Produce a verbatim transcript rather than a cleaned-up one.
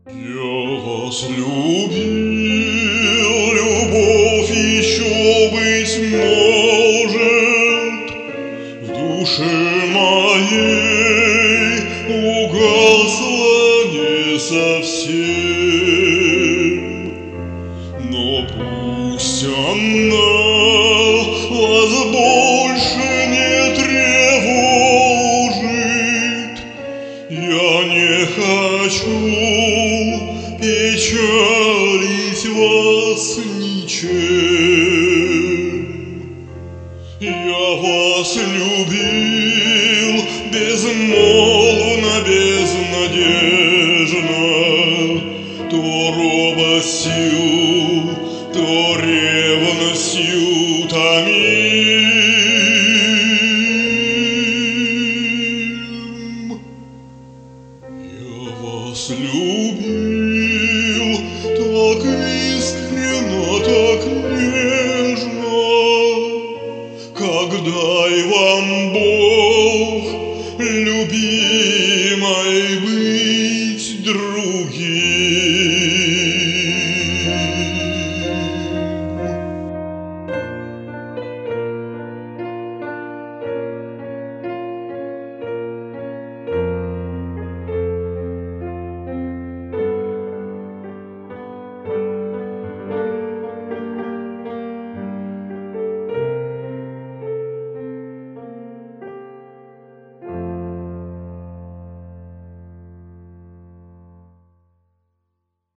Я вас любил, любовь еще, быть может, в душе моей угасла не совсем. Но пусть она вас больше не тревожит, я не хочу печалить вас ничем. Я вас любил безмолвно, безнадежно, то робостью, то ревностью томим. Я вас любил так искренно, так нежно, как дай вам Бог, любимой,